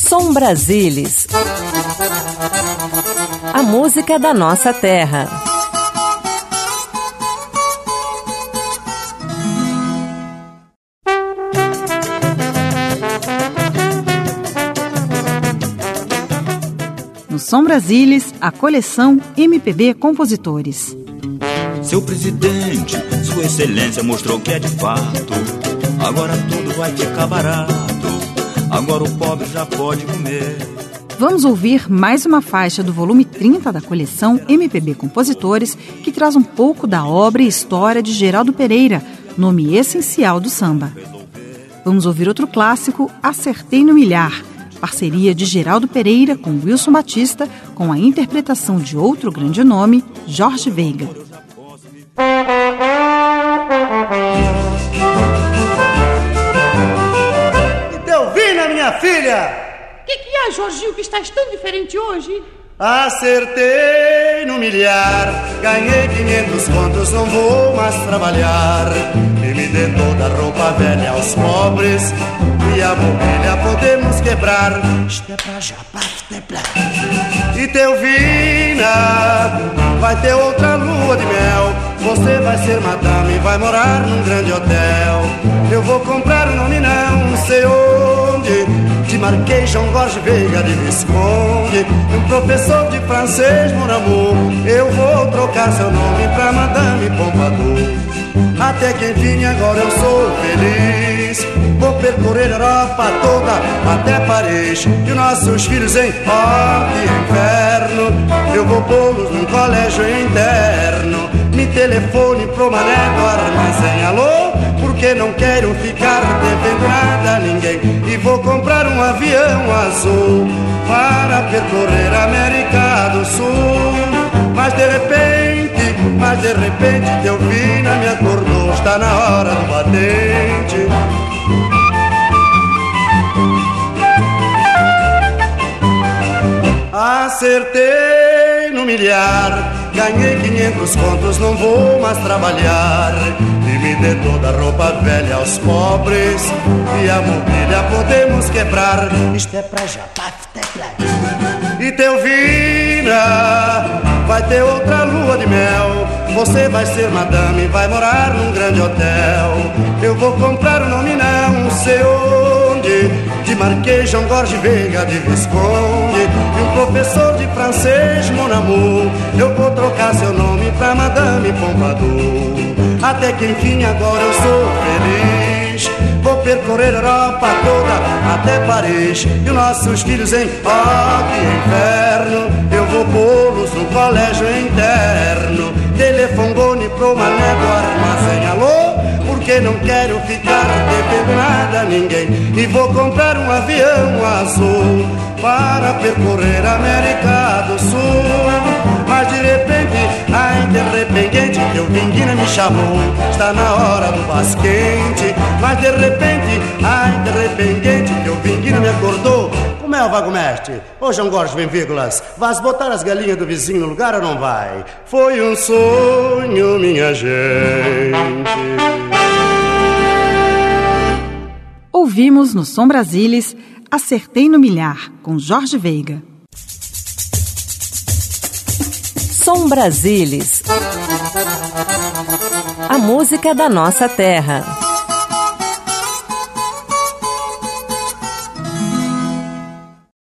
Som Brasilis. A música da nossa terra. No Som Brasilis, a coleção MPB Compositores. Seu presidente, sua excelência mostrou que é de fato. Agora tudo vai ficar barato. Agora o pobre já pode comer. Vamos ouvir mais uma faixa do volume 30 da coleção MPB Compositores, que traz um pouco da obra e história de Geraldo Pereira, nome essencial do samba. Vamos ouvir outro clássico, Acertei no Milhar, parceria de Geraldo Pereira com Wilson Batista, com a interpretação de outro grande nome, Jorge Veiga. Delvina, minha filha! Que é, Jorginho, que estás tão diferente hoje? Acertei no milhar, ganhei 500 contos, não vou mais trabalhar. E me dê toda a roupa velha aos pobres, e a mobília podemos quebrar. Isto é pra já, e Delvina, vai ter outra lua de mel. Você vai ser madame e vai morar num grande hotel. Eu vou comprar um nome não sei onde, de Marquês, João Jorge Veiga de Visconde, um professor de francês, mon amour. Eu vou trocar seu nome pra Madame Pompadour. Até que enfim agora eu sou feliz. Vou percorrer a Europa toda até Paris, e os nossos filhos em ordem e inferno eu vou pô-los num colégio interno. Me telefone pro mané do armazém, alô, porque não quero ficar devendo nada a ninguém. E vou comprar um avião azul para percorrer a América do Sul. Mas de repente, Delvina me acordou, está na hora do batente. Acertei no milhar, ganhei 500 contos, não vou mais trabalhar. E me dê toda a roupa velha aos pobres, e a mobília podemos quebrar. Isto é pra já, e Delvina, vai ter outra lua de mel. Você vai ser madame e vai morar num grande hotel. Eu vou comprar um nome não sei onde, de Marquês, João Jorge Veiga de Visconde, e um professor de francês, mon amour. Eu vou trocar seu nome pra Madame Pompadour. Até que enfim agora eu sou feliz. Vou percorrer a Europa toda até Paris, e os nossos filhos em ordem e inferno eu vou pô-los no colégio interno. Telefone pro mané do armazém, alô, porque não quero ficar devendo nada a ninguém. E vou comprar um avião azul para percorrer a América do Sul. Mas de repente, ai de repente, Delvina me chamou, está na hora do basquete. Mas de repente, ai de repente, Delvina me acordou. Como é o vago mestre? Ô João Jorge vem vírgulas, vais botar as galinhas do vizinho no lugar ou não vai? Foi um sonho, minha gente. Ouvimos no Som Brasilis Acertei no Milhar, com Jorge Veiga. Som Brasilis. A música da nossa terra.